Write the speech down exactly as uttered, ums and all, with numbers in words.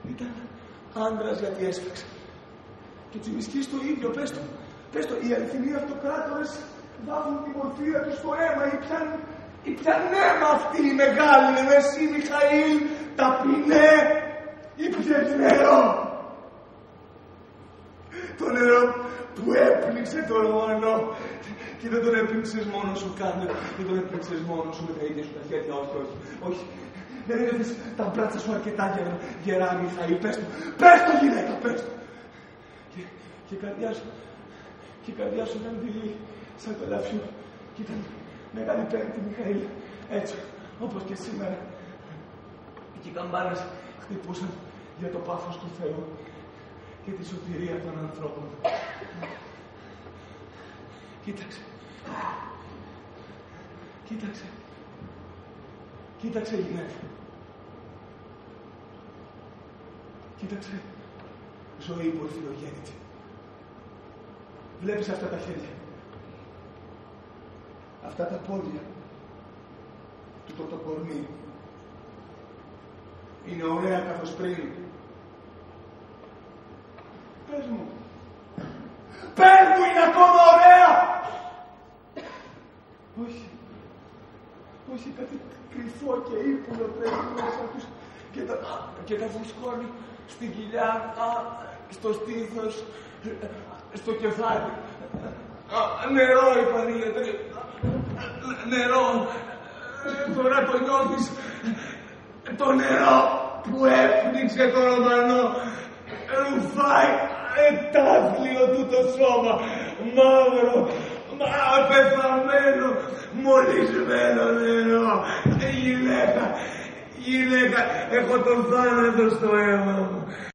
Ήταν άντρας γιατί έσφαξε. Και ο Τσιμισκής το ίδιο, πες το. Πες το, οι αληθινοί αυτοκράτορες βάφουν τη μορφία τους στο αίμα ή πιαν, ή πιαν αίμα αυτή η μεγάλη, εσύ Μιχαήλ, ταπεινέ, ή πιες νερό. Το νερό που έπληξε το Ρωμανό. Και δεν τον έπληξες μόνος σου, κάνε. Δεν τον έπληξες μόνος σου με τα ίδια σου τα χέρια. Όχι, όχι, όχι. Δεν ένιωθες τα μπράτσα σου αρκετά γερά, γερά Μιχαήλ. Πες το, πες το γυναίκα, πες το. Και, και η καρδιά σου, και η καρδιά σου ήταν δειλή, σαν το ελαφιό. Και ήταν μεγάλη πέμπτη, Μιχαήλ. Έτσι, όπως και σήμερα. Και οι καμπάνες χτυπούσαν για το πάθος του Θεού και τη σωτηρία των ανθρώπων. Κοίταξε. Κοίταξε. Κοίταξε, γυναίκα. Κοίταξε. Ζωή πορφυρογέννητη. Βλέπεις αυτά τα χέρια. Αυτά τα πόδια. Του το κορμί. Είναι ωραία καθώς πριν. Πες μου. Πες μου, είναι ακόμα ωραία! Όχι. Όχι, κάτι κρυφό και ύπουλο πρέπει μέσα τους και τα, και τα βουσκώνει στην κοιλιά, α, στο στήθος, στο κεφάλι. Α, νερό, είπαν οι γιατροί. Νερό. Τώρα το νιώθεις. Το νερό που έπνιξε το Ρωμανό ρουφάει ετάφλιο του το σώμα, μαύρο, μα πεθαμένο, μολυσμένο νερό. Γυναίκα, γυναίκα, έχω τον θάνατο στο αίμα μου.